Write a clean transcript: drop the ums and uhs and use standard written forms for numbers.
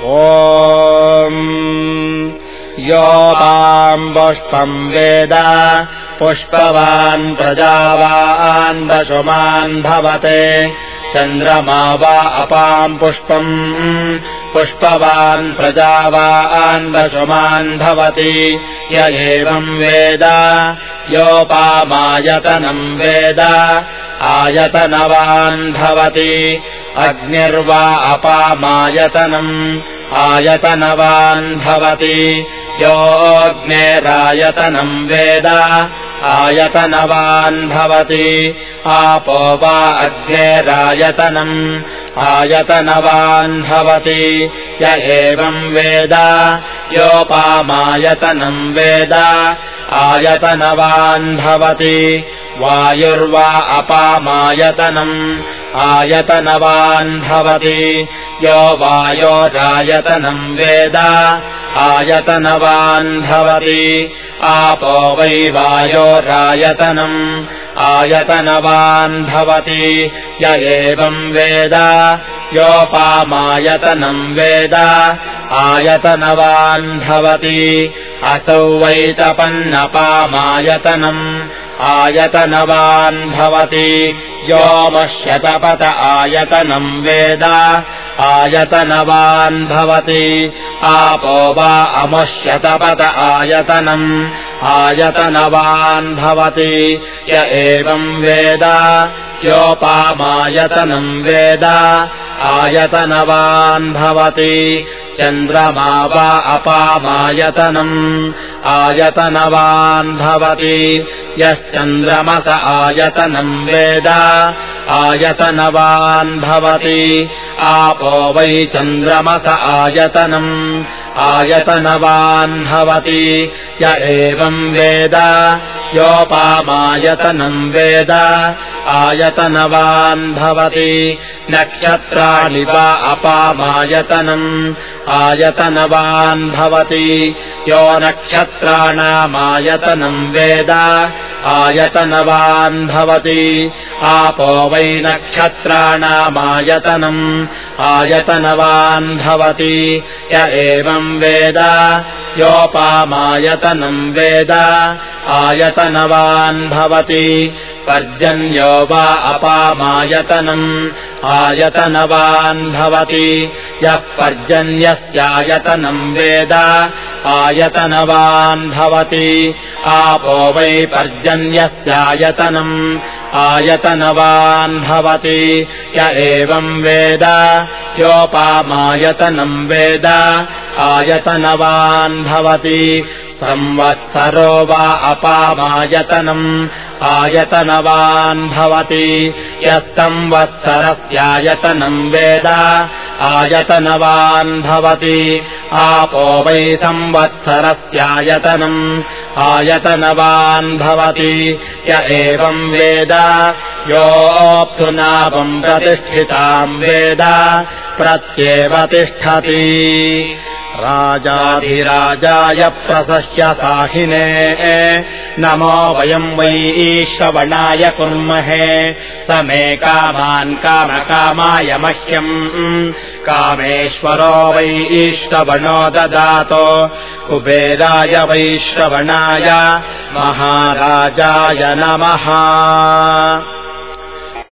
ॐ योपाम् पुष्पम् वेद पुष्पवान् प्रजावान् वशुमान् भवते चन्द्रमा वा अपाम् पुष्पम् पुष्पवान् प्रजावान् वशुमान् भवति य एवम् वेद योपामायतनम् वेद आयतनवान् भवति अग्निर्वा अपामायतनम् आयतनवान् भवति योऽग्नेरायतनम् वेद आयतनवान् भवति आपो वा अग्नेरायतनम् आयतनवान् भवति य एवम् वेद योपामायतनम् वेद आयतनवान् भवति वायुर्वा अपामायतनम् आयतनवान् भवति यो वायोरायतनम् वेद आयतनवान् भवति आपो वै वायोरायतनम् आयतनवान् भवति य एवम् वेद योपामायतनम् वेद आयतनवान् भवति असौ वै तपन्नपामायतनम् आयतनवान् भवति योमश्यतपत आयतनम् वेद आयतनवान् भवति आपो वा अमुष्यतपत आयतनम् आयतनवान् भवति य एवम् वेद योपामायतनम् वेद आयतनवान् भवति चन्द्रमा वा अपामायतनम् आयतनवान् भवति यश्चन्द्रमस आयतनम् वेद आयतनवान् भवति आपो वै चन्द्रमस आयतनम् आयतनवान् भवति य एवम् वेद योपामायतनम् वेद आयतनवान् भवति नक्षत्राणि वा अपामायतनम् आयतनवान् भवति यो नक्षत्राणामायतनम् वेद आयतनवान् भवति आपो वै नक्षत्राणामायतनम् आयतनवान् भवति य एवम् वेद योपामायतनम् वेद आयतनवान् भवति पर्जन्यो वा अपामायतनम् आयतनवान् भवति यः पर्जन्यस्यायतनम् वेद आयतनवान् भवति आपो वै पर्जन्यस्यायतनम् आयतनवान् भवति य एवम् वेद योपामायतनम् वेद आयतनवान् भवति संवत्सरो वा अपामायतनम् आयतनवान् भवति यः संवत्सरस्यायतनम् वेद आयतनवान् भवति आपो वै संवत्सरस्यायतनम् आयतनवान् भवति य एवम् वेद योऽप्सुनावम् प्रतिष्ठिताम् वेद प्रत्येव तिष्ठति राजाधिराजाय प्रसस्य साहिने नमो वयम् वै श्रवणाय कुर्महे स मे कामान् कामकामाय मह्यम् कामेश्वरो वै श्रवणो ददातो कुबेराय वै श्रवणाय महाराजाय नमः।